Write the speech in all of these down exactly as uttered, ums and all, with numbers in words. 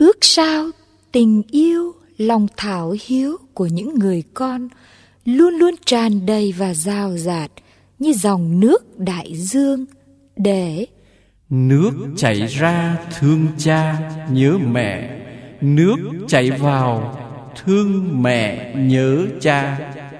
Ước sao tình yêu, lòng thảo hiếu của những người con luôn luôn tràn đầy và rào rạt như dòng nước đại dương, để nước chảy ra thương cha nhớ mẹ, nước chảy vào thương mẹ nhớ cha.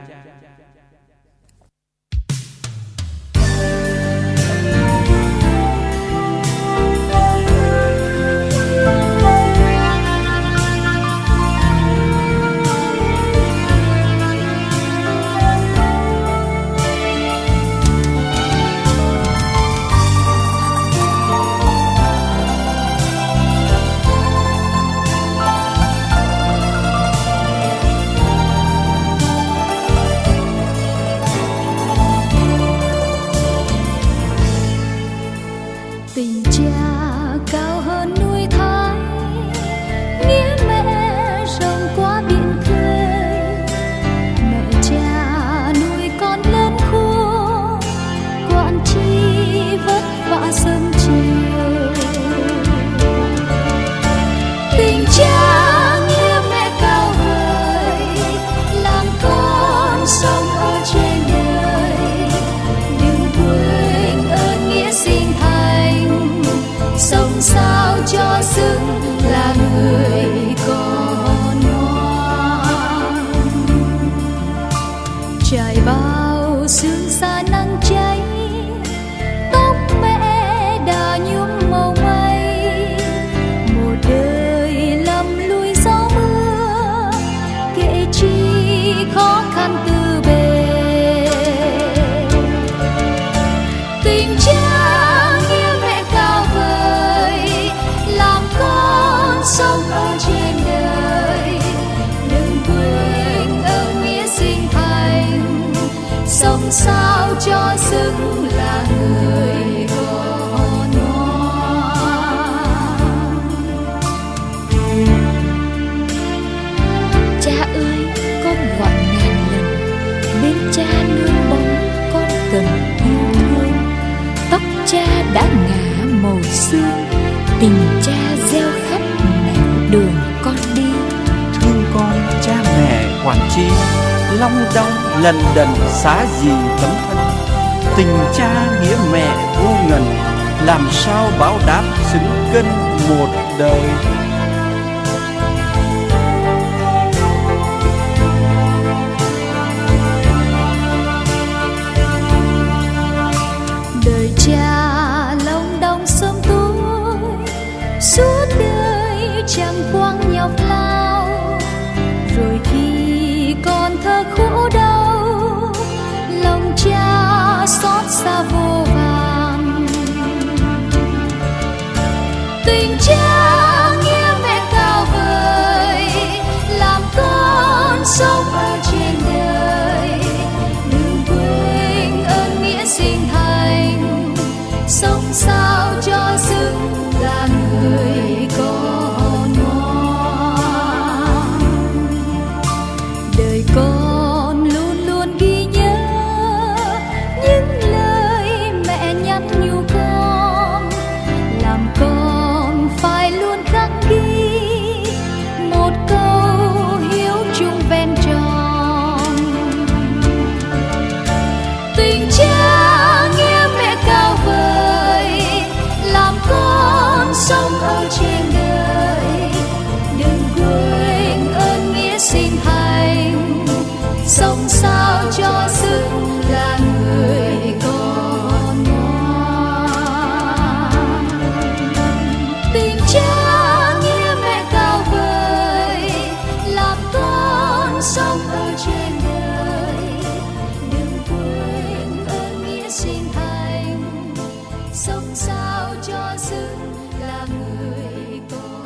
Tình cha cao hơn núi Thái, nghĩa mẹ rộng quá biển khơi. Mẹ cha nuôi con lớn khôn, quản chi vất vả sớm chiều. Tình cha nghĩa mẹ cao vời, làm con sống ở trên đời. Đừng quên ơn nghĩa sinh thành, sống sao cho xứng là người con ngoan. Trải bao sương xa nắng cháy, tóc mẹ đã nhuốm màu mây. Một đời lầm lũi gió mưa, kể chi khó khăn từ bề. Tình cha nghĩa mẹ cao vời, làm con sống ở trên đời. Đừng quên ơn nghĩa sinh thành, sống sao cho xứng là người con ngoan. cha ơi, con gọi ngàn lần, bên cha nương bóng con cần yêu thương. Tóc cha đã ngả màu xương, tình cha gieo khắp nẻo đường con đi. Thương con cha mẹ quản chi, long đong lần đần xá gì tấm thân. Tình cha nghĩa mẹ vô ngần, làm sao báo đáp xứng cân một đời. Đời cha lòng đông sớm tối, suốt đời chẳng quang nhọc lao. Rồi khi con thơ khổ đau, lòng cha xót xa vô vàn. Tình cha nghĩa mẹ cao vời, làm con sống ở trên đời. Đừng quên ơn nghĩa sinh thành, sống sao cho xứng là người con ngoan. Đời con luôn luôn ghi nhớ những lời mẹ nhắn nhủ con, làm con phải luôn khắc ghi một câu hiếu chung ven tròn. Tình cha nghĩa mẹ cao vời, làm con sống ở trên đời. Đừng quên ơn nghĩa sinh thành, sống sao cho xứng là người con ngoan. Tình cha nghĩa mẹ cao vời, làm con sống ở trên đời. Đừng quên ơn nghĩa sinh thành, sống sao cho xứng là người con